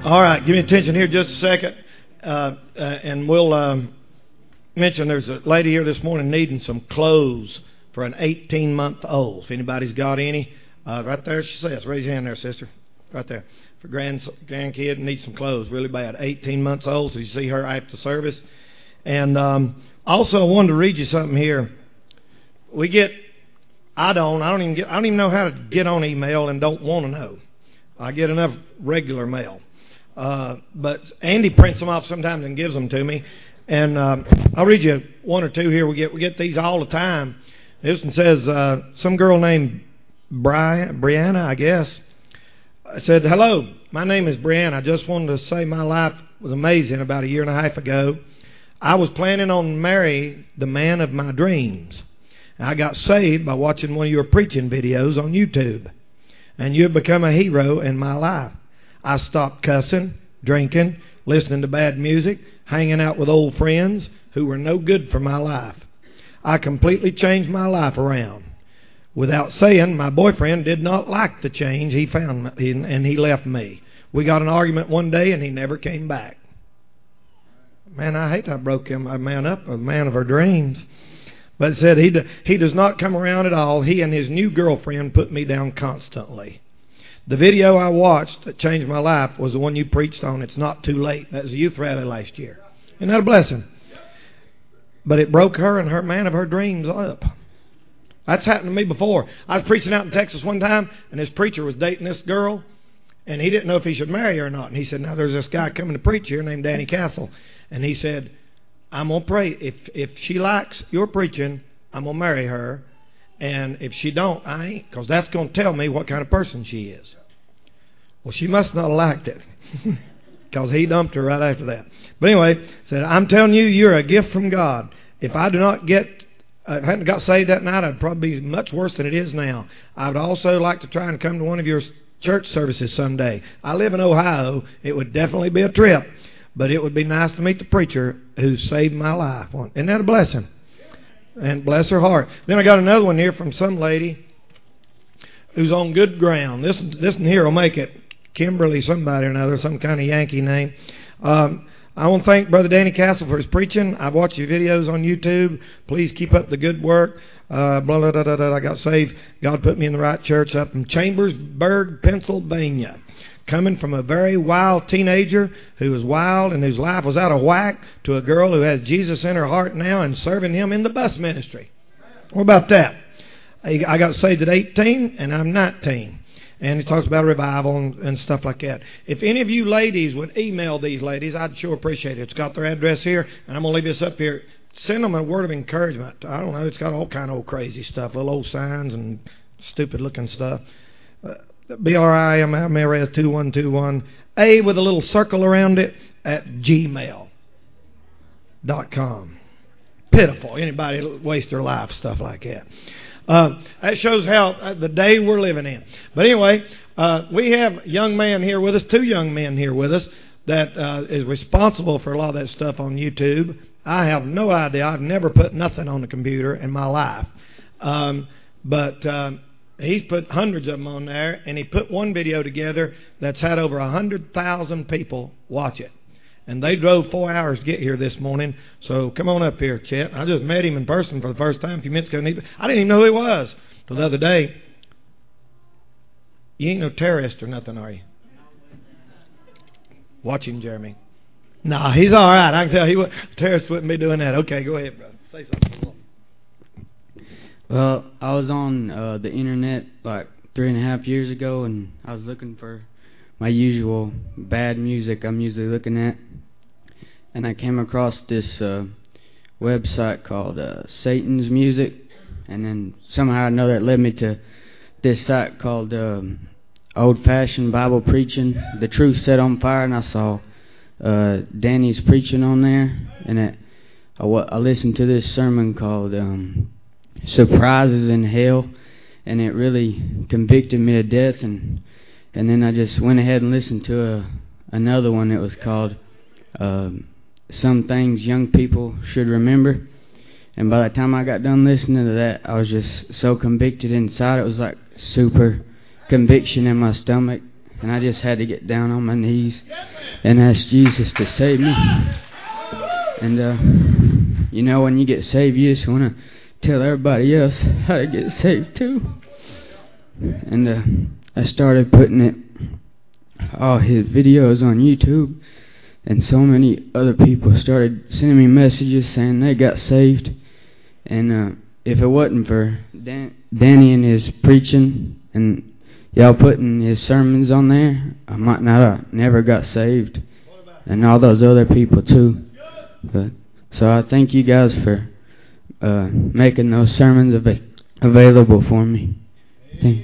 All right, give me attention here just a second, and we'll mention there's a lady here this morning needing some clothes for an 18-month-old. If anybody's got any, right there she says. Raise your hand there, sister. Right there. For grandkid needs some clothes really bad. 18 months old, so you see her after service. And also, I wanted to read you something here. I don't even know how to get on email and don't want to know. I get enough regular mail. But Andy prints them off sometimes and gives them to me. And I'll read you one or two here. We get these all the time. This one says, some girl named Brianna, I guess, said, "Hello, my name is Brianna. I just wanted to say my life was amazing about 1.5 years ago. I was planning on marrying the man of my dreams. I got saved by watching one of your preaching videos on YouTube. And you've become a hero in my life. I stopped cussing, drinking, listening to bad music, hanging out with old friends who were no good for my life. I completely changed my life around. Without saying, my boyfriend did not like the change he found, and he left me. We got an argument one day, and he never came back." Man, I hate I broke him, a man up, a man of her dreams. But it said he does not come around at all. He and his new girlfriend put me down constantly. The video I watched that changed my life was the one you preached on, It's Not Too Late. That was the youth rally last year. Isn't that a blessing? But it broke her and her man of her dreams up. That's happened to me before. I was preaching out in Texas one time, and this preacher was dating this girl, and he didn't know if he should marry her or not. And he said, "Now there's this guy coming to preach here named Danny Castle." And he said, "I'm going to pray. If she likes your preaching, I'm going to marry her. And if she don't, I ain't, because that's going to tell me what kind of person she is." Well, she must not have liked it, because he dumped her right after that. But anyway, said, "I'm telling you, you're a gift from God. If I hadn't got saved that night, I'd probably be much worse than it is now. I would also like to try and come to one of your church services someday. I live in Ohio. It would definitely be a trip, but it would be nice to meet the preacher who saved my life." Isn't that a blessing? And bless her heart. Then I got another one here from some lady who's on good ground. This one here will make it. Kimberly somebody or another, some kind of Yankee name. I want to thank Brother Danny Castle for his preaching. I've watched your videos on YouTube. Please keep up the good work. I got saved. God put me in the right church up in Chambersburg, Pennsylvania. Coming from a very wild teenager who was wild and whose life was out of whack to a girl who has Jesus in her heart now and serving him in the bus ministry. What about that? I got saved at 18 and I'm 19. And he talks about revival and stuff like that. If any of you ladies would email these ladies, I'd sure appreciate it. It's got their address here, and I'm going to leave this up here. Send them a word of encouragement. I don't know. It's got all kind of old crazy stuff, little old signs and stupid-looking stuff. BRIMMRS2121, A with a little circle around it, at gmail.com. Pitiful. Anybody waste their life, stuff like that. That shows how the day we're living in. But anyway, we have a young man here with us, 2 young men here with us, that is responsible for a lot of that stuff on YouTube. I have no idea. I've never put nothing on the computer in my life. But he's put hundreds of them on there, and he put one video together that's had over 100,000 people watch it. And they drove 4 hours to get here this morning. So come on up here, Chet. I just met him in person for the first time a few minutes ago. I didn't even know who he was till the other day. You ain't no terrorist or nothing, are you? Watch him, Jeremy. No, he's all right. I can tell terrorists wouldn't be doing that. Okay, go ahead, brother. Say something. Well, I was on the internet like 3.5 years ago, and I was looking for my usual bad music I'm usually looking at. And I came across this website called Satan's Music. And then somehow I know that led me to this site called Old Fashioned Bible Preaching, The Truth Set on Fire. And I saw Danny's preaching on there. And I listened to this sermon called Surprises in Hell. And it really convicted me to death. And then I just went ahead and listened to another one that was called Some Things Young People Should Remember. And by the time I got done listening to that, I was just so convicted inside. It was like super conviction in my stomach. and I just had to get down on my knees and ask Jesus to save me. And you know, when you get saved, you just want to tell everybody else how to get saved too. And I started putting all his videos on YouTube, and so many other people started sending me messages saying they got saved. And if it wasn't for Danny and his preaching and y'all putting his sermons on there, I might not have never got saved, and all those other people too. But so I thank you guys for making those sermons available for me. Amen.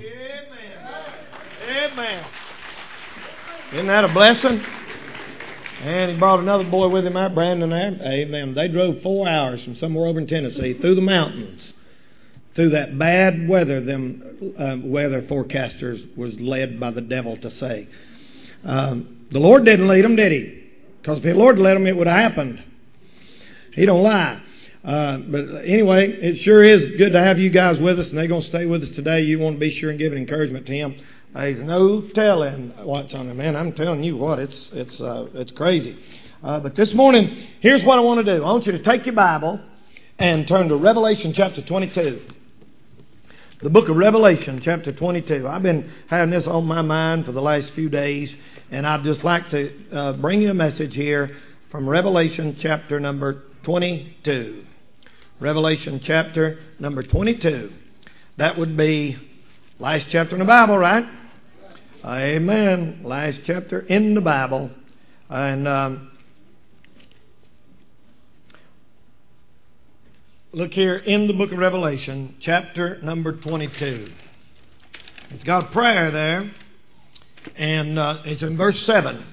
Amen. Isn't that a blessing? And he brought another boy with him, Brandon there. Amen. They drove 4 hours from somewhere over in Tennessee through the mountains, through that bad weather them weather forecasters was led by the devil to say. The Lord didn't lead them, did he? Because if the Lord led them, it would have happened. He don't lie. But anyway, it sure is good to have you guys with us, and they're going to stay with us today. You want to be sure and give an encouragement to him. There's no telling what's on him, man. I'm telling you what, it's crazy. But this morning, here's what I want to do. I want you to take your Bible and turn to Revelation chapter 22. The book of Revelation chapter 22. I've been having this on my mind for the last few days, and I'd just like to bring you a message here from Revelation chapter number 22. Revelation chapter number 22. That would be last chapter in the Bible, right? Amen. Last chapter in the Bible. And look here in the book of Revelation, chapter number 22. It's got a prayer there, and it's in verse 7.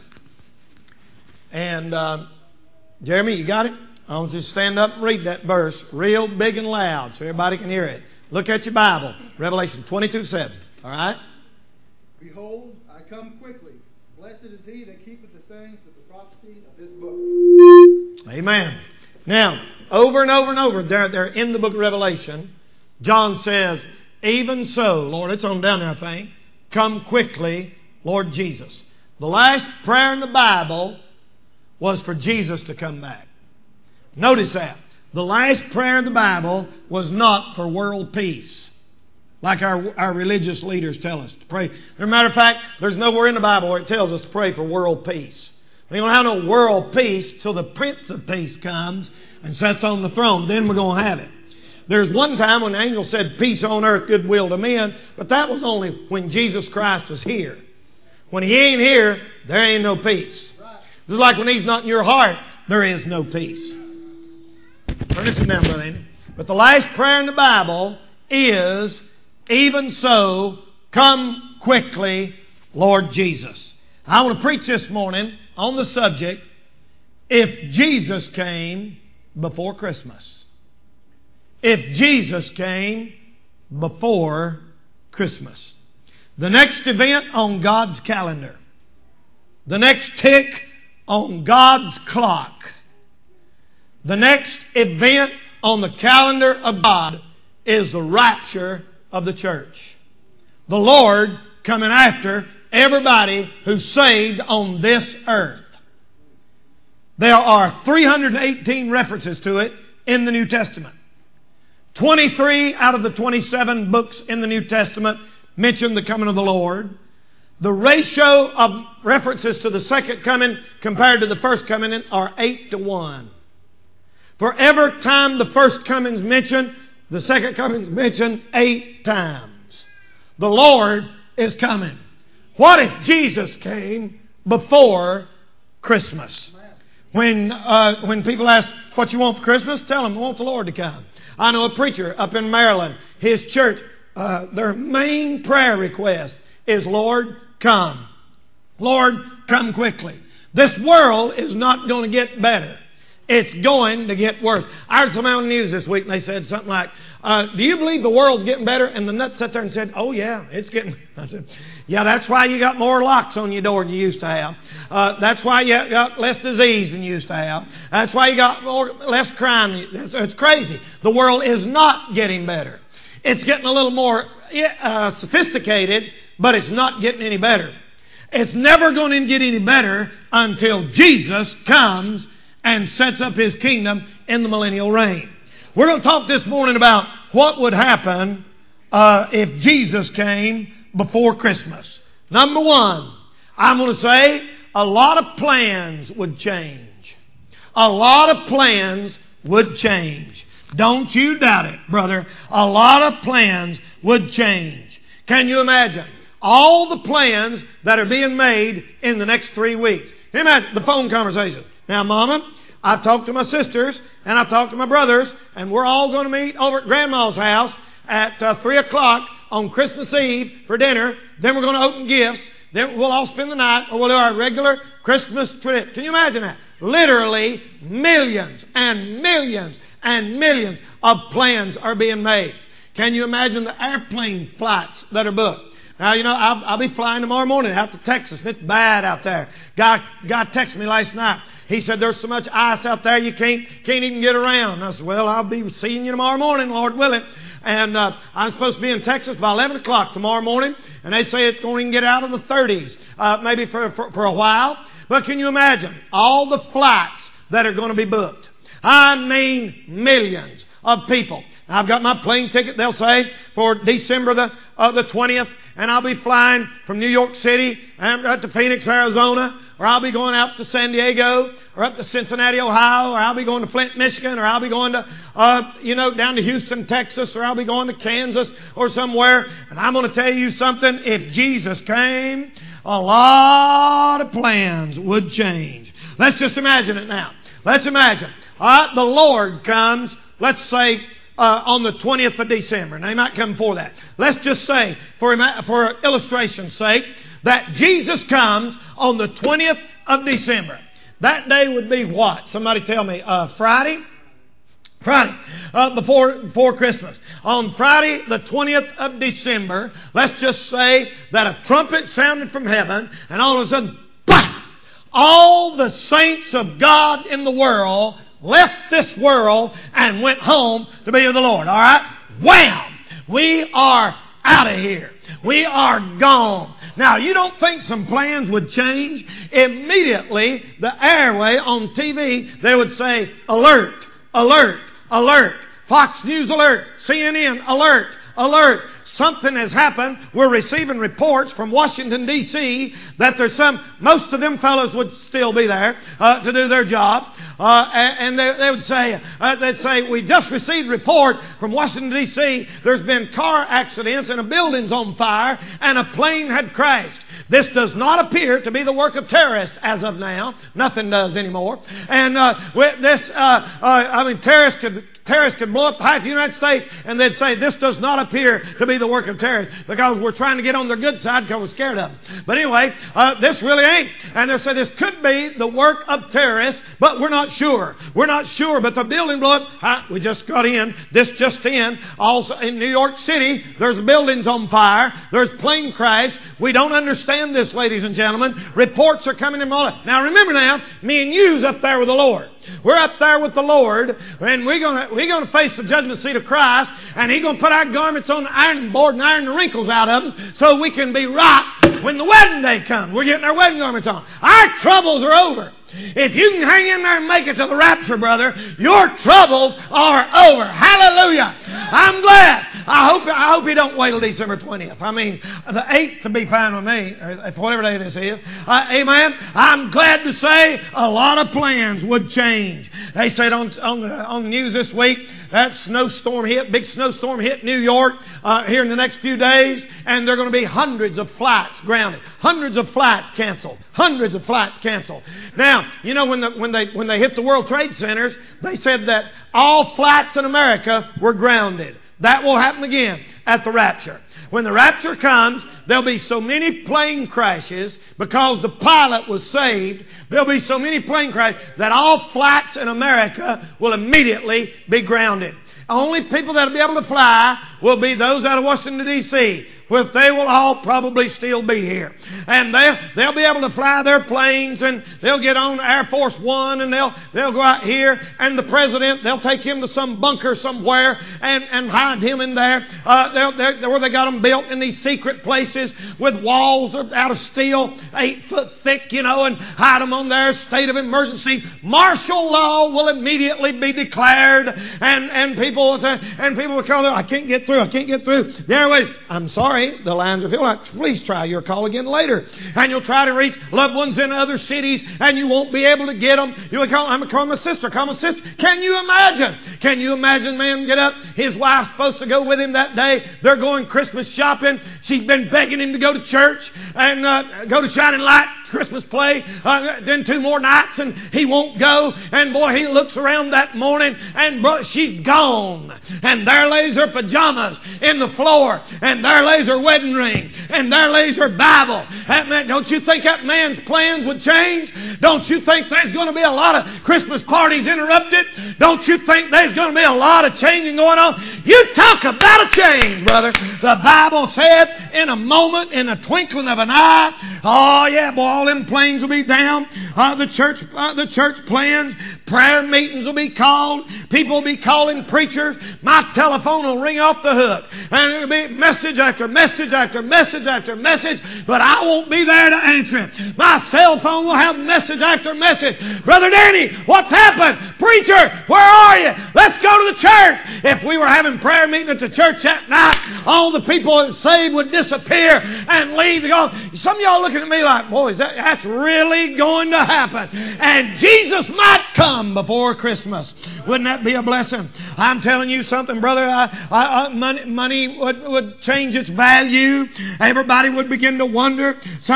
And Jeremy, you got it? I want you to stand up and read that verse real big and loud so everybody can hear it. Look at your Bible, Revelation 22:7. All right? Behold, I come quickly. Blessed is he that keepeth the sayings of the prophecy of this book. Amen. Now, over and over and over, there in the book of Revelation, John says, even so, Lord, it's on down there, I think. Come quickly, Lord Jesus. The last prayer in the Bible was for Jesus to come back. Notice that. The last prayer in the Bible was not for world peace, like our religious leaders tell us to pray. As a matter of fact, there's nowhere in the Bible where it tells us to pray for world peace. We don't have no world peace till the Prince of Peace comes and sits on the throne. Then we're going to have it. There's one time when the angel said, peace on earth, goodwill to men, but that was only when Jesus Christ was here. When He ain't here, there ain't no peace. Just like when He's not in your heart, there is no peace. Turn this down, Brother Andy. But the last prayer in the Bible is, even so, come quickly, Lord Jesus. I want to preach this morning on the subject, if Jesus came before Christmas. If Jesus came before Christmas. The next event on God's calendar. The next tick on God's clock. The next event on the calendar of God is the rapture of the church. The Lord coming after everybody who's saved on this earth. There are 318 references to it in the New Testament. 23 out of the 27 books in the New Testament mention the coming of the Lord. The ratio of references to the second coming compared to the first coming are 8-1. For every time the first coming is mentioned, the second coming is mentioned 8 times. The Lord is coming. What if Jesus came before Christmas? When people ask what you want for Christmas, tell them I want the Lord to come. I know a preacher up in Maryland, his church, their main prayer request is, Lord, come. Lord, come quickly. This world is not going to get better. It's going to get worse. I heard somebody on the news this week and they said something like, do you believe the world's getting better? And the nut sat there and said, oh yeah, it's getting... I said, yeah, that's why you got more locks on your door than you used to have. That's why you got less disease than you used to have. That's why you got less crime. It's crazy. The world is not getting better. It's getting a little more sophisticated, but it's not getting any better. It's never going to get any better until Jesus comes and sets up His kingdom in the millennial reign. We're going to talk this morning about what would happen if Jesus came before Christmas. Number one, I'm going to say a lot of plans would change. A lot of plans would change. Don't you doubt it, brother. A lot of plans would change. Can you imagine all the plans that are being made in the next 3 weeks? Can you imagine the phone conversation? Now, Mama, I've talked to my sisters and I've talked to my brothers, and we're all going to meet over at Grandma's house at 3 o'clock on Christmas Eve for dinner. Then we're going to open gifts. Then we'll all spend the night, or we'll do our regular Christmas trip. Can you imagine that? Literally millions and millions and millions of plans are being made. Can you imagine the airplane flights that are booked? Now, you know, I'll be flying tomorrow morning out to Texas. It's bad out there. Guy texted me last night. He said, there's so much ice out there you can't even get around. I said, well, I'll be seeing you tomorrow morning, Lord willing. And I'm supposed to be in Texas by 11 o'clock tomorrow morning. And they say it's going to get out of the 30s, maybe for a while. But can you imagine all the flights that are going to be booked? I mean millions of people. I've got my plane ticket, they'll say, for December the 20th. And I'll be flying from New York City to Phoenix, Arizona, or I'll be going out to San Diego, or up to Cincinnati, Ohio, or I'll be going to Flint, Michigan, or I'll be going to, down to Houston, Texas, or I'll be going to Kansas or somewhere. And I'm going to tell you something. If Jesus came, a lot of plans would change. Let's just imagine it now. Let's imagine. The Lord comes, let's say, on the 20th of December. Now, He might come before that. Let's just say, for illustration's sake, that Jesus comes on the 20th of December. That day would be what? Somebody tell me. Friday? Friday, before Christmas. On Friday, the 20th of December, let's just say that a trumpet sounded from heaven, and all of a sudden, bam! All the saints of God in the world left this world and went home to be with the Lord. All right? Wham! We are out of here. We are gone. Now, you don't think some plans would change? Immediately, the airway on TV, they would say, alert, alert, alert. Fox News alert. CNN alert, alert. Something has happened. We're receiving reports from Washington, D.C. that there's most of them fellows would still be there to do their job. And they would say, they'd say, we just received report from Washington, D.C. There's been car accidents and a building's on fire and a plane had crashed. This does not appear to be the work of terrorists as of now. Nothing does anymore. And terrorists could blow up half the United States, and they'd say this does not appear to be the work of terrorists because we're trying to get on their good side because we're scared of them. But anyway, this really ain't. And they say this could be the work of terrorists, but we're not sure. We're not sure, but the building blew up. We just got in. This just in. Also in New York City, there's buildings on fire. There's plane crash. We don't understand this, ladies and gentlemen. Reports are coming in. Now remember now, me and you's up there with the Lord. We're up there with the Lord, and we're gonna face the judgment seat of Christ, and He's gonna put our garments on the ironing board and iron the wrinkles out of them so we can be right when the wedding day comes. We're getting our wedding garments on. Our troubles are over. If you can hang in there and make it to the rapture, brother, your troubles are over. Hallelujah. I'm glad. I hope you don't wait till December 20th. I mean, the 8th to be fine with me, whatever day this is. Amen. I'm glad to say a lot of plans would change. They said on the news this week, that big snowstorm hit New York here in the next few days, and there are going to be hundreds of flights grounded, hundreds of flights canceled, hundreds of flights canceled. Now, you know, when they hit the World Trade Centers, they said that all flights in America were grounded. That will happen again at the rapture. When the rapture comes, there'll be so many plane crashes because the pilot was saved. There'll be so many plane crashes that all flights in America will immediately be grounded. Only people that will be able to fly will be those out of Washington, D.C. Well, they will all probably still be here. And they'll be able to fly their planes, and they'll get on Air Force One, and they'll go out here, and the president, they'll take him to some bunker somewhere and hide him in there. Where they got them built in these secret places with walls out of steel, 8 foot thick, and hide them on their state of emergency. Martial law will immediately be declared, and people will call them, I can't get through. The airways, I'm sorry, the lines are filled. Please try your call again later. And you'll try to reach loved ones in other cities, and you won't be able to get them. You'll call, I'm going to call my sister. Can you imagine, man, get up? His wife's supposed to go with him that day. They're going Christmas shopping. She's been begging him to go to church and go to Shining Light Christmas play. Then 2 more nights, and he won't go. And boy, he looks around that morning, and she's gone. And there lays her pajamas in the floor, and there lays her wedding ring, and there lays her Bible. Don't you think that man's plans would change? Don't you think there's going to be a lot of Christmas parties interrupted? Don't you think there's going to be a lot of changing going on? You talk about a change, brother. The Bible said in a moment, in a twinkling of an eye, oh yeah, boy, all them planes will be down. The church plans, prayer meetings will be called. People will be calling preachers. My telephone will ring off the hook, and it'll be message after message after message after message, but I won't be there to answer it. My cell phone will have message after message. Brother Danny, what's happened? Preacher, where are you? Let's go to the church. If we were having prayer meeting at the church that night, all the people saved would disappear and leave. Some of y'all looking at me like, boy, that's really going to happen. And Jesus might come before Christmas. Wouldn't that be a blessing? I'm telling you something, brother. Money would change its value. Everybody would begin to wonder.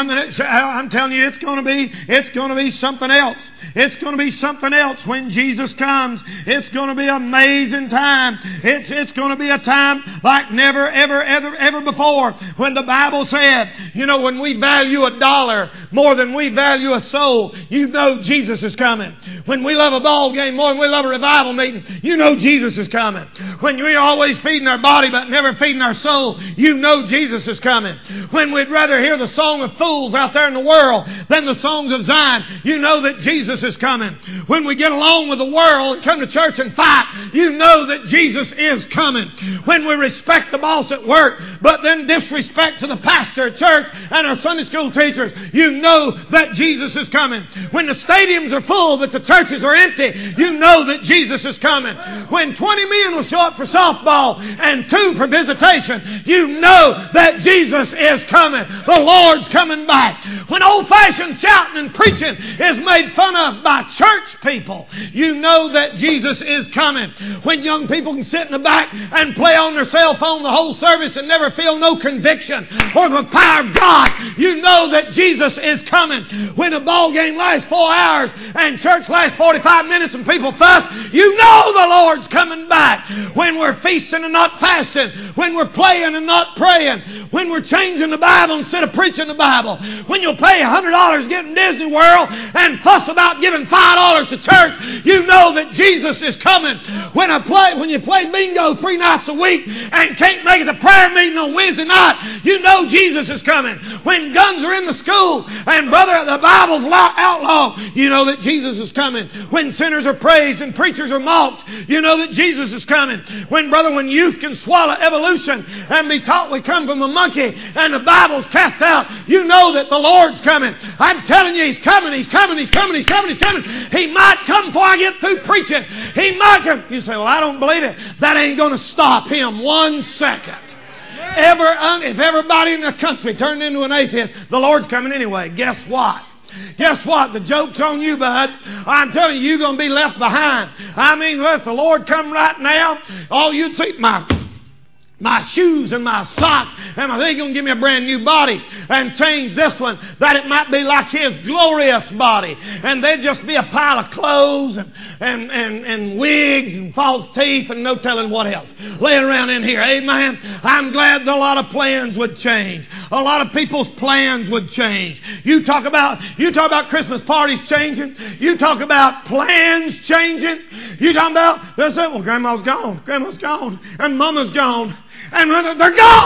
I'm telling you, it's going to be something else. It's going to be something else when Jesus comes. It's going to be an amazing time. It's going to be a time like never, ever before. When the Bible said, when we value $1 more than we value a soul, Jesus is coming. When we love a ball game more than we love a revival meeting, Jesus is coming. When we're always feeding our body but never feeding our soul, Jesus is coming. When we'd rather hear the song of fools out there in the world than the songs of Zion, that Jesus is coming. When we get along with the world and come to church and fight, that Jesus is coming. When we respect the boss at work but then disrespect to the pastor at church and our Sunday school teachers, that Jesus is coming. When the stadiums are full but the churches are empty, that Jesus is coming. When 20 men will show up for softball and 2 for visitation, that Jesus is coming. The Lord's coming back. When old-fashioned shouting and preaching is made fun of by church people, that Jesus is coming. When young people can sit in the back and play on their cell phone the whole service and never feel no conviction or the power of God, that Jesus is coming. When a ball game lasts 4 hours and church lasts 45 minutes and people fuss, the Lord's coming back. When we're feasting and not fasting, when we're playing and not praying, when we're changing the Bible instead of preaching the Bible, when you'll pay $100 to get in Disney World and fuss about giving $5 to church, that Jesus is coming. When you play bingo 3 nights a week and can't make it to prayer meeting on Wednesday night, Jesus is coming. When guns are in the school and brother, the Bible's outlawed, that Jesus is coming. When sinners are praised and preachers are mocked, that Jesus is coming. When youth can swallow evolution and be taught we come from a monkey and the Bible's cast out, that the Lord's coming. I'm telling you, He's coming. He's coming. He might come before I get through preaching. He might come. You say, well, I don't believe it. That ain't going to stop Him 1 second. If everybody in the country turned into an atheist, the Lord's coming anyway. Guess what? The joke's on you, bud. I'm telling you, you're going to be left behind. Let the Lord come right now, all you'd see, my shoes and my socks, and they're going to give me a brand new body and change this one that it might be like His glorious body. And they'd just be a pile of clothes and wigs and false teeth and no telling what else laying around in here. Amen. I'm glad that a lot of plans would change. A lot of people's plans would change. You talk about Christmas parties changing. You talk about plans changing. You talk about, they say, well, Grandma's gone, and Mama's gone. And they're gone.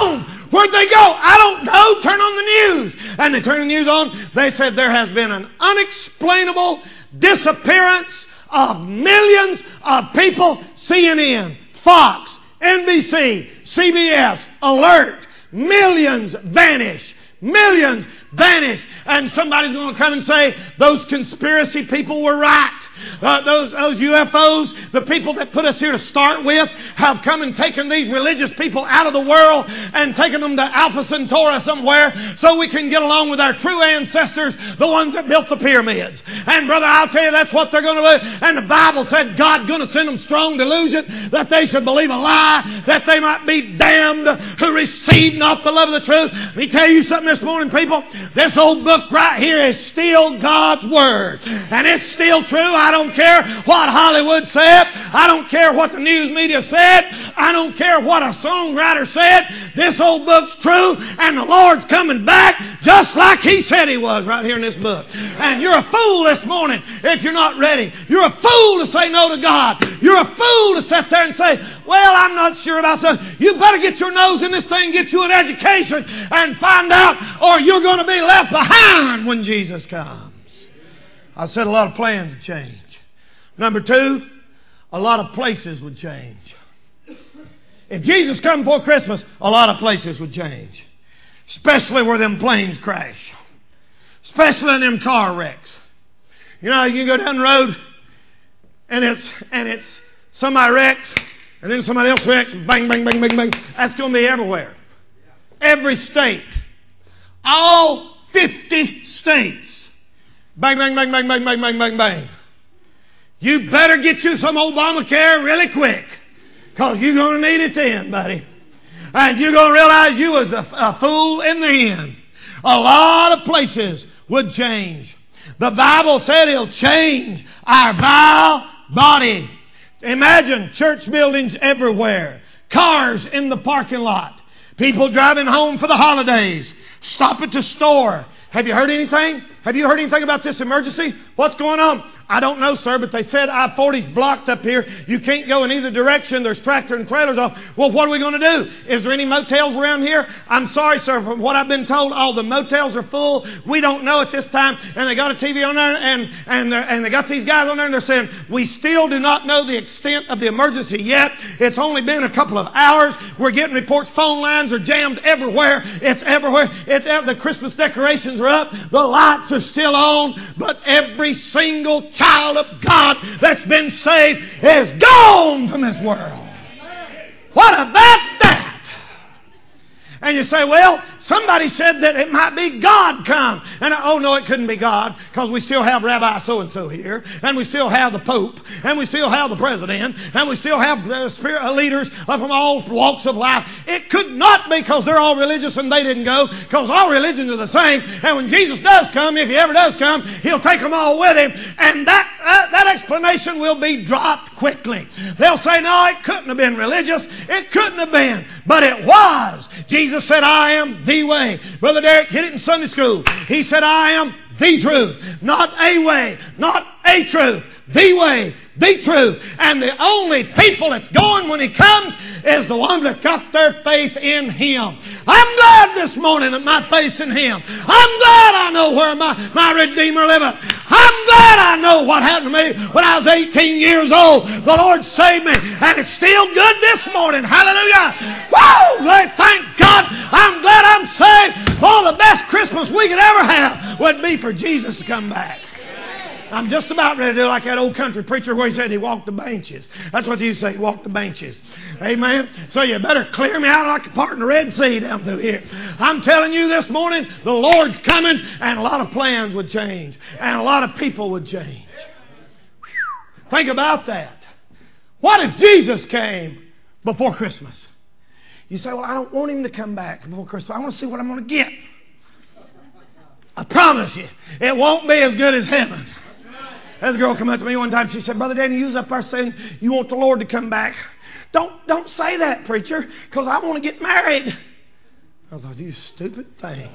Where'd they go? I don't know. Turn on the news. And they turned the news on. They said there has been an unexplainable disappearance of millions of people. CNN, Fox, NBC, CBS, Alert. Millions vanish. Millions vanish. And somebody's going to come and say, those conspiracy people were right. Those UFOs, the people that put us here to start with, have come and taken these religious people out of the world and taken them to Alpha Centauri somewhere so we can get along with our true ancestors, the ones that built the pyramids. And brother, I'll tell you, that's what they're going to do. And the Bible said God's going to send them strong delusion that they should believe a lie, that they might be damned who receive not the love of the truth. Let me tell you something this morning, people. This old book right here is still God's Word. And it's still true. I don't care what Hollywood said. I don't care what the news media said. I don't care what a songwriter said. This old book's true, and the Lord's coming back just like He said He was right here in this book. And you're a fool this morning if you're not ready. You're a fool to say no to God. You're a fool to sit there and say, well, I'm not sure about something. You better get your nose in this thing, get you an education, and find out, or you're going to be left behind when Jesus comes. I said a lot of plans would change. Number two, a lot of places would change. If Jesus come before Christmas, a lot of places would change. Especially where them planes crash. Especially in them car wrecks. You know, you go down the road and it's somebody wrecks and then somebody else wrecks and bang, bang, bang, bang, bang. That's going to be everywhere. Every state. All 50 states. Bang, bang, bang, bang, bang, bang, bang, bang, bang. You better get you some Obamacare really quick, because you're going to need it then, buddy. And you're going to realize you was a fool in the end. A lot of places would change. The Bible said He'll change our vile body. Imagine church buildings everywhere. Cars in the parking lot. People driving home for the holidays. Stop at the store. Have you heard anything? Have you heard anything about this emergency? What's going on? I don't know, sir, but they said I-40's blocked up here. You can't go in either direction. There's tractor and trailers off. Well, what are we going to do? Is there any motels around here? I'm sorry, sir. From what I've been told, all the motels are full. We don't know at this time. And they got a TV on there, and they got these guys on there, and they're saying, we still do not know the extent of the emergency yet. It's only been a couple of hours. We're getting reports. Phone lines are jammed everywhere. It's everywhere. The Christmas decorations are up. The lights are still on. But every single child of God that's been saved is gone from this world. What about that? And you say, well, somebody said that it might be God come. And oh no, it couldn't be God, because we still have Rabbi so-and-so here, and we still have the Pope, and we still have the President, and we still have the spirit leaders from all walks of life. It could not be, because they're all religious and they didn't go, because all religions are the same. And when Jesus does come, if He ever does come, He'll take them all with Him. And that explanation will be dropped quickly. They'll say, no, it couldn't have been religious. It couldn't have been. But it was. Jesus said, I am the way. Brother Derek hit it in Sunday school. He said, I am the truth. Not a way, not a truth. The way, the truth. And the only people that's going when He comes is the ones that got their faith in Him. I'm glad this morning that my faith's in Him. I'm glad I know where my Redeemer liveth. I'm glad I know what happened to me when I was 18 years old. The Lord saved me, and it's still good this morning. Hallelujah. Woo! Thank God. I'm glad I'm saved. Oh, the best Christmas we could ever have would be for Jesus to come back. I'm just about ready to do like that old country preacher where he said he walked the benches. That's what he used to say, he walked the benches. Amen. So you better clear me out like a part in the Red Sea down through here. I'm telling you this morning, the Lord's coming, and a lot of plans would change. And a lot of people would change. Think about that. What if Jesus came before Christmas? You say, well, I don't want Him to come back before Christmas. I want to see what I'm going to get. I promise you, it won't be as good as heaven. There's a girl come up to me one time. She said, Brother Danny, you was up there saying you want the Lord to come back. Don't say that, preacher, because I want to get married. I thought, you stupid thing.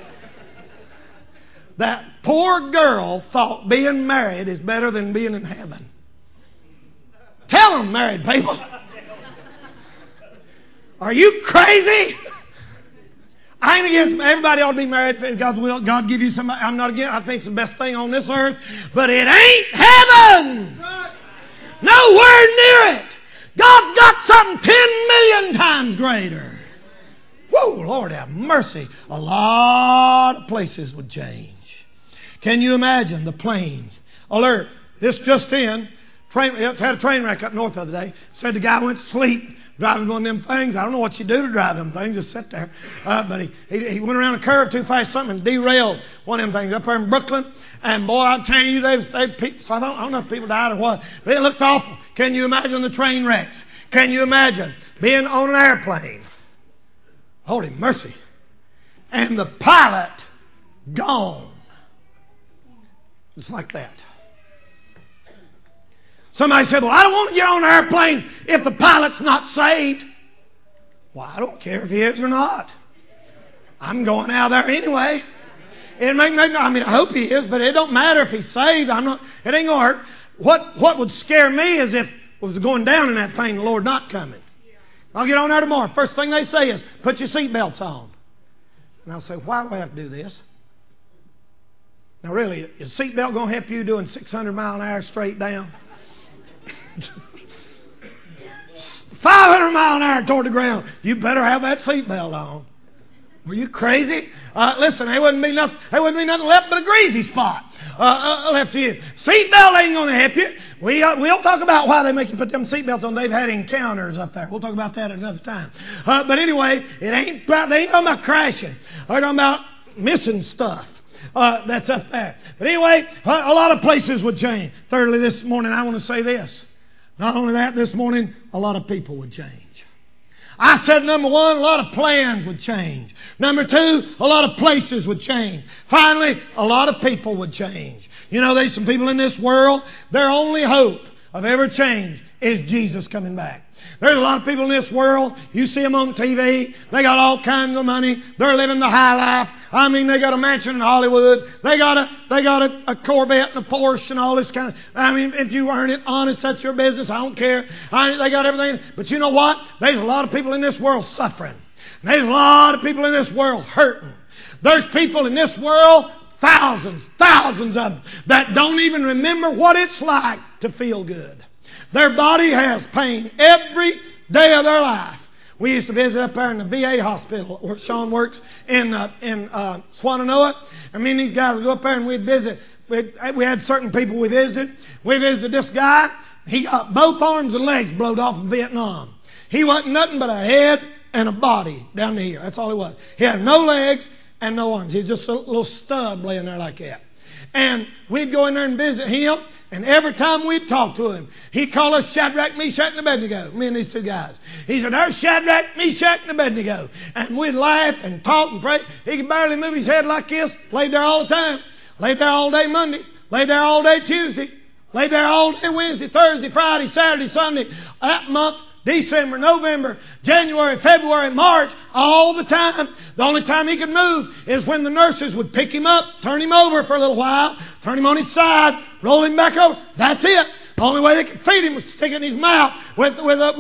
That poor girl thought being married is better than being in heaven. Tell them, married people. Are you crazy? I ain't against everybody ought to be married if God's will. God give you somebody. I'm not against. I think it's the best thing on this earth, but it ain't heaven. Nowhere near it. God's got something 10 million times greater. Whoa, Lord have mercy. A lot of places would change. Can you imagine the planes? Alert. This just in. Had a train wreck up north the other day. Said the guy went to sleep driving one of them things. I don't know what you do to drive them things. Just sit there. But he went around a curve too fast, something, and derailed one of them things up there in Brooklyn. And boy, I tell you, I don't know if people died or what. But it looked awful. Can you imagine the train wrecks? Can you imagine being on an airplane? Holy mercy. And the pilot gone. It's like that. Somebody said, well, I don't want to get on an airplane if the pilot's not saved. Well, I don't care if he is or not. I'm going out there anyway. I hope he is, but it don't matter if he's saved. It ain't going to hurt. What would scare me is if it was going down in that thing, the Lord not coming. I'll get on there tomorrow. First thing they say is, put your seatbelts on. And I'll say, why do I have to do this? Now really, is a seatbelt going to help you doing 600 mile an hour straight down? 500 mile an hour toward the ground. You better have that seatbelt on. Were you crazy? Listen, there wouldn't be nothing left but a greasy spot left to you. Seatbelt ain't going to help you. We'll talk about why they make you put them seatbelts on. They've had encounters up there. We'll talk about that at another time. But anyway, they ain't talking about crashing. They're talking about missing stuff. That's up there. But anyway, a lot of places would change. Thirdly, this morning I want to say this. Not only that, this morning a lot of people would change. I said, number one, a lot of plans would change. Number two, a lot of places would change. Finally, a lot of people would change. You know, there's some people in this world, their only hope of ever change is Jesus coming back. There's a lot of people in this world, you see them on TV, they got all kinds of money, they're living the high life. I mean, they got a mansion in Hollywood, they got a Corvette and a Porsche and all this kind of, I mean, if you earn it honest, that's your business, I don't care. They got everything. But you know what? There's a lot of people in this world suffering. There's a lot of people in this world hurting. There's people in this world, thousands of them, that don't even remember what it's like to feel good. Their body has pain every day of their life. We used to visit up there in the VA hospital where Sean works in Swannanoa. I mean, these guys would go up there and we'd visit. We had certain people we visited. We visited this guy. He got both arms and legs blowed off in Vietnam. He wasn't nothing but a head and a body down to here. That's all he was. He had no legs and no arms. He was just a little stub laying there like that. And we'd go in there and visit him, and every time we'd talk to him, he'd call us Shadrach, Meshach, and Abednego, me and these two guys. He said, there's Shadrach, Meshach, and Abednego. And we'd laugh and talk and pray. He could barely move his head like this, laid there all the time. Laid there all day Monday, laid there all day Tuesday, laid there all day Wednesday, Thursday, Friday, Saturday, Sunday, that month, December, November, January, February, March, all the time. The only time he could move is when the nurses would pick him up, turn him over for a little while, turn him on his side, roll him back over. That's it. The only way they could feed him was to stick it in his mouth with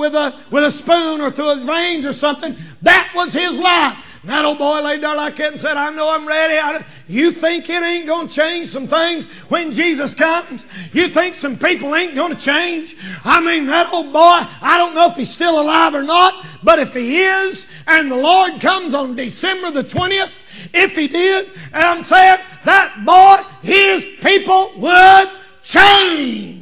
a spoon or through his veins or something. That was his life. And that old boy laid there like that and said, I know I'm ready. You think it ain't going to change some things when Jesus comes? You think some people ain't going to change? I mean, that old boy, I don't know if he's still alive or not, but if he is, and the Lord comes on December the 20th, if he did, and I'm saying, that boy, his people would change.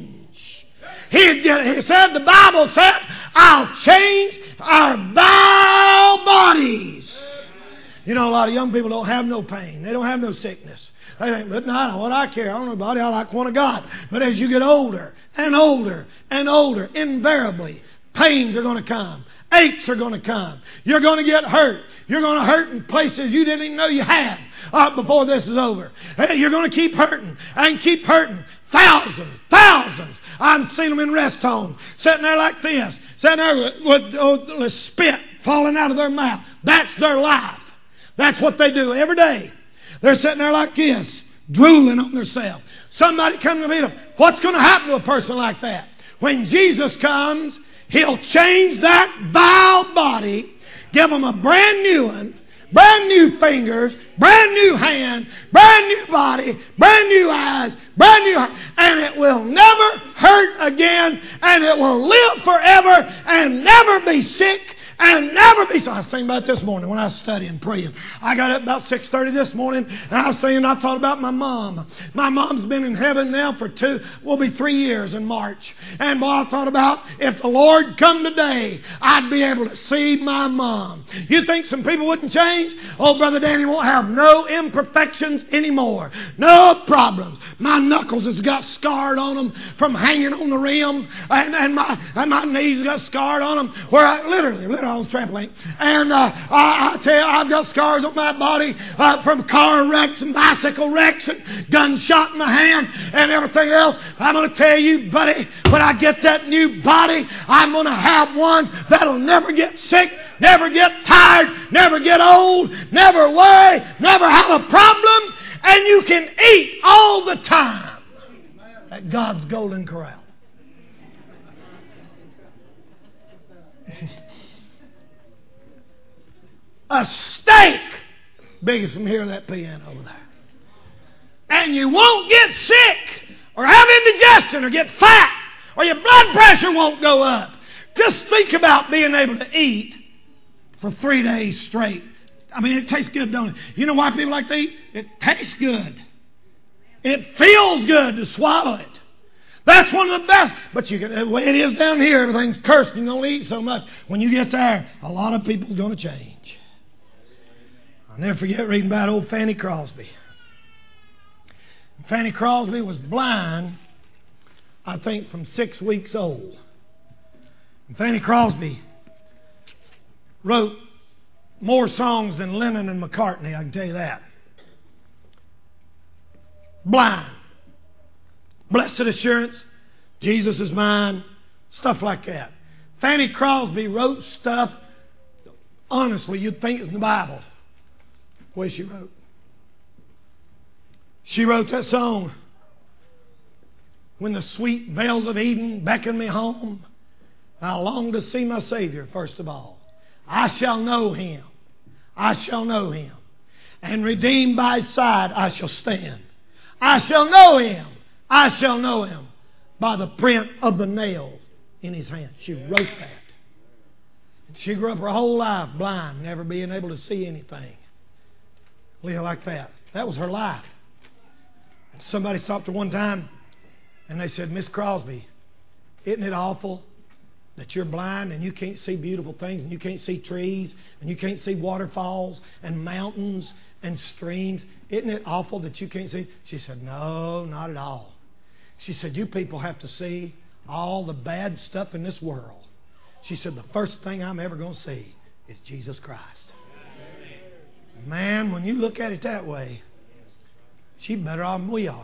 He said, the Bible said, I'll change our vile bodies. You know, a lot of young people don't have no pain. They don't have no sickness. They think, but no, what I care, I don't know about it, I like one of God. But as you get older and older and older, invariably, pains are going to come. Aches are going to come. You're going to get hurt. You're going to hurt in places you didn't even know you had before this is over. You're going to keep hurting and keep hurting. Thousands. I've seen them in rest homes, sitting there like this, sitting there with spit falling out of their mouth. That's their life. That's what they do every day. They're sitting there like this, drooling on themselves. Somebody comes to meet them. What's going to happen to a person like that? When Jesus comes, He'll change that vile body, give them a brand new one, brand new fingers, brand new hand, brand new body, brand new eyes, brand new, and it will never hurt again, and it will live forever and never be sick and never be so. I was thinking about it this morning when I was studying, praying. I got up about 6:30 this morning, and I was saying, I thought about my mom. My mom's been in heaven now for 3 years in March. And boy, I thought about if the Lord come today, I'd be able to see my mom. You think some people wouldn't change? Oh, Brother Danny won't have no imperfections anymore. No problems. My knuckles has got scarred on them from hanging on the rim, and my knees got scarred on them where I literally on the trampoline. And I tell you, I've got scars on my body from car wrecks and bicycle wrecks and gunshot in my hand and everything else. I'm going to tell you, buddy, when I get that new body, I'm going to have one that'll never get sick, never get tired, never get old, never worry, never have a problem, and you can eat all the time at God's golden corral. A steak big as from here to that piano over there. And you won't get sick or have indigestion or get fat or your blood pressure won't go up. Just think about being able to eat for 3 days straight. I mean, it tastes good, don't it? You know why people like to eat? It tastes good. It feels good to swallow it. That's one of the best. But the way it is down here, everything's cursed. You can only eat so much. When you get there, a lot of people's going to change. I'll never forget reading about old Fanny Crosby. Fanny Crosby was blind, I think, from 6 weeks old. And Fanny Crosby wrote more songs than Lennon and McCartney, I can tell you that. Blind. Blessed assurance, Jesus is mine, stuff like that. Fanny Crosby wrote stuff, honestly, you'd think it's in the Bible. The way she wrote. She wrote that song, when the sweet bells of Eden beckon me home, I long to see my Savior first of all. I shall know Him. I shall know Him. And redeemed by His side I shall stand. I shall know Him. I shall know Him by the print of the nails in His hand. She wrote that. She grew up her whole life blind, never being able to see anything. Live like that. That was her life. And somebody stopped her one time and they said, Miss Crosby, isn't it awful that you're blind and you can't see beautiful things and you can't see trees and you can't see waterfalls and mountains and streams? Isn't it awful that you can't see? She said, no, not at all. She said, you people have to see all the bad stuff in this world. She said, the first thing I'm ever going to see is Jesus Christ. Man, when you look at it that way, she's better off than we are.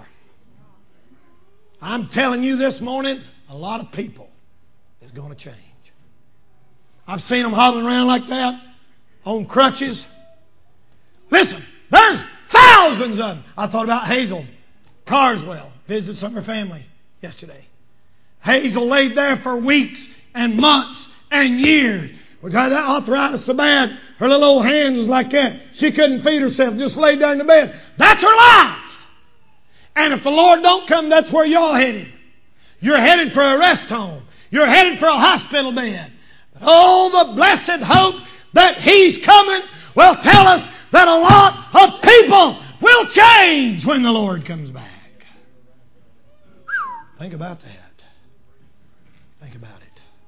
I'm telling you this morning, a lot of people is going to change. I've seen them hobbling around like that on crutches. Listen, there's thousands of them. I thought about Hazel Carswell. Visited some of her family yesterday. Hazel laid there for weeks and months and years. Because that arthritis so bad, her little old hand was like that. She couldn't feed herself, just laid there in the bed. That's her life. And if the Lord don't come, that's where y'all headed. You're headed for a rest home. You're headed for a hospital bed. But oh, the blessed hope that He's coming will tell us that a lot of people will change when the Lord comes back. Think about that. Think about it.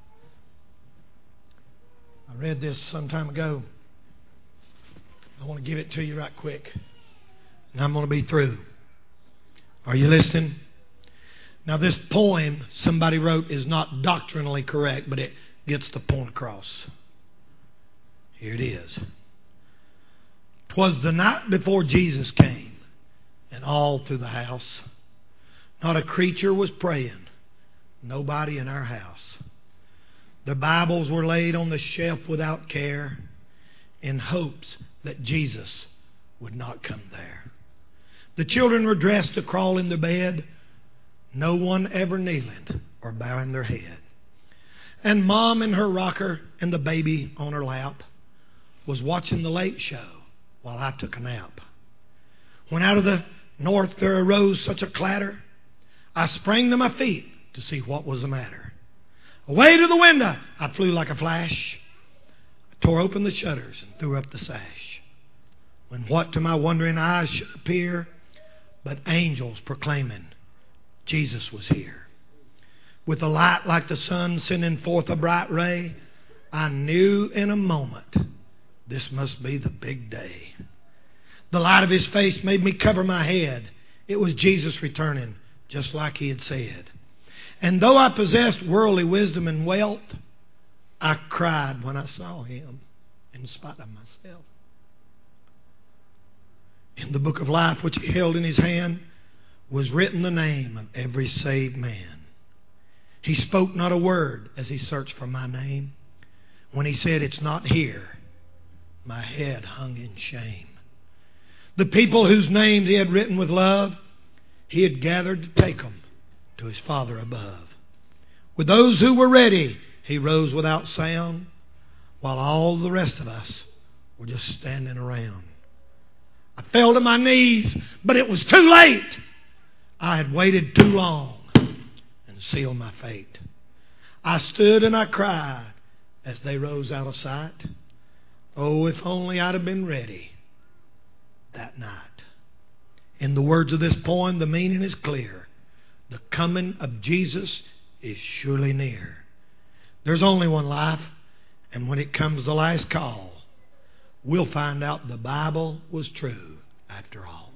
I read this some time ago. I want to give it to you right quick. And I'm going to be through. Are you listening? Now this poem somebody wrote is not doctrinally correct, but it gets the point across. Here it is. 'Twas the night before Jesus came, and all through the house, not a creature was praying, nobody in our house. The Bibles were laid on the shelf without care, in hopes that Jesus would not come there. The children were dressed to crawl in their bed, no one ever kneeling or bowing their head. And Mom in her rocker and the baby on her lap was watching the late show while I took a nap. When out of the north there arose such a clatter, I sprang to my feet to see what was the matter. Away to the window I flew like a flash. I tore open the shutters and threw up the sash. When what to my wondering eyes should appear but angels proclaiming Jesus was here. With a light like the sun sending forth a bright ray, I knew in a moment this must be the big day. The light of His face made me cover my head. It was Jesus returning, just like He had said. And though I possessed worldly wisdom and wealth, I cried when I saw Him in spite of myself. In the book of life which He held in His hand was written the name of every saved man. He spoke not a word as He searched for my name. When He said, "It's not here," my head hung in shame. The people whose names He had written with love, He had gathered to take them to His Father above. With those who were ready, He rose without sound, while all the rest of us were just standing around. I fell to my knees, but it was too late. I had waited too long and sealed my fate. I stood and I cried as they rose out of sight. Oh, if only I'd have been ready that night. In the words of this poem, the meaning is clear. The coming of Jesus is surely near. There's only one life, and when it comes the last call, we'll find out the Bible was true after all.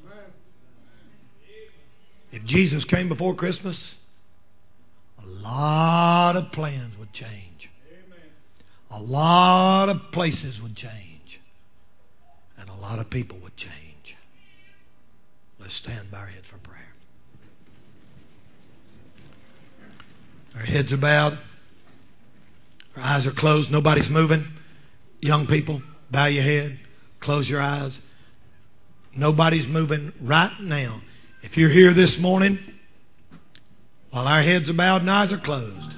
If Jesus came before Christmas, a lot of plans would change. A lot of places would change. And a lot of people would change. Let's stand by our heads for prayer. Our heads are bowed. Our eyes are closed. Nobody's moving. Young people, bow your head. Close your eyes. Nobody's moving right now. If you're here this morning, while our heads are bowed and eyes are closed,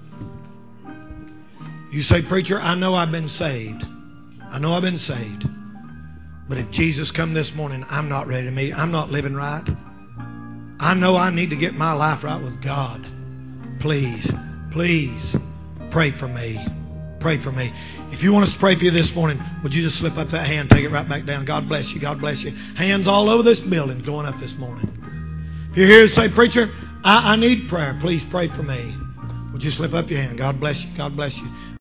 you say, "Preacher, I know I've been saved. I know I've been saved. But if Jesus come this morning, I'm not ready to meet. I'm not living right. I know I need to get my life right with God. Please, please pray for me. Pray for me." If you want us to pray for you this morning, would you just slip up that hand, take it right back down. God bless you. God bless you. Hands all over this building going up this morning. If you're here to say, "Preacher, I need prayer. Please pray for me." Would you slip up your hand? God bless you. God bless you.